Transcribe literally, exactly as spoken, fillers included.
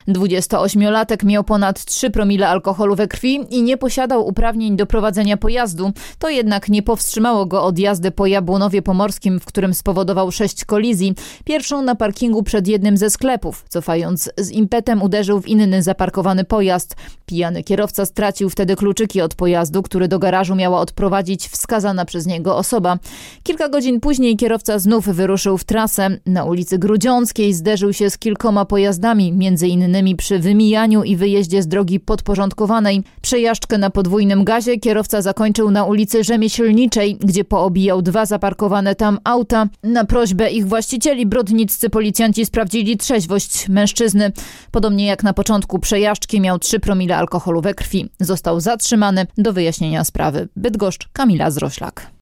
dwudziestoośmiolatek miał ponad trzy promile alkoholu we krwi i nie posiadał uprawnień do prowadzenia pojazdu. To jednak nie powstrzymało go od jazdy po Jabłonowie Pomorskim, w którym spowodował sześć kolizji. Pierwszą na parkingu przed jednym ze sklepów. Cofając z impetem uderzył w inny zaparkowany pojazd. Pijany kierowca stracił wtedy kluczyki od pojazdu, który do garażu miała odprowadzić wskazana przez niego osoba. Kilka godzin później kierowca znów wyruszył w trasę. Na ulicy Grudziąckiej zderzył się z kilkoma pojazdami, między innymi przy wymijaniu i wyjeździe z drogi podporządkowanej. Przejażdżkę na podwójnym gazie kierowca zakończył na ulicy Rzemieślniczej, gdzie poobijał dwa zaparkowane tam auta. Na prośbę ich właścicieli brodniccy policjanci sprawdzili trzeźwość mężczyzny. Podobnie jak na początku przejażdżki miał trzy promile alkoholu we krwi. Został zatrzymany do wyjaśnienia sprawy. Bydgoszcz, Kamila Zroślak.